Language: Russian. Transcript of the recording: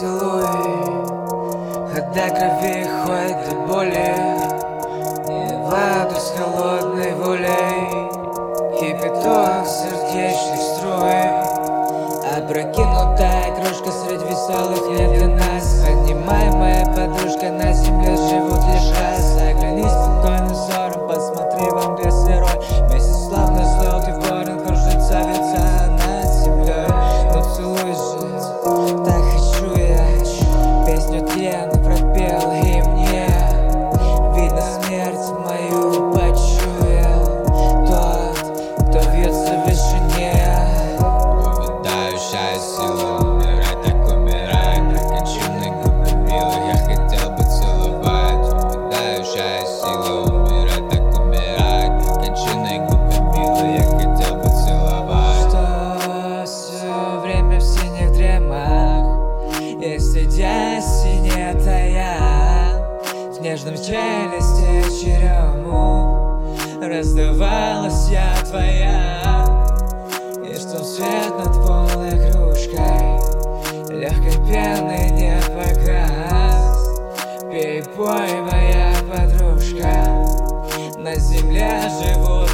поцелуй, до крови хоть до боли, и воду с холодной волей, кипяток сердечных струй. Опрокинутая кружка среди веселых лет для нас. Поднимай, моя подружка, на земле живут лишь раз. Оглянись спокойным взором, посмотри в мгле сырой. Месяц словно желтый ворон кружится, виться над землей. Но целуй же, так хочу я. Песню тьяну пропел и мне видно смерть мою почуял тот, кто вьется в вышине. Увядающая сила, умирать так умирает. Проконченные губы милые, я хотел бы целовать. Увядающая сила, умирать так умирает. Проконченные губы милые, я хотел бы целовать. Что все время в синих дремах, и сидя синетая в нежном челюсти черему, раздавалась я твоя. И что свет над полной кружкой легкой пены не погас. Пей, пой, моя подружка, на земле живут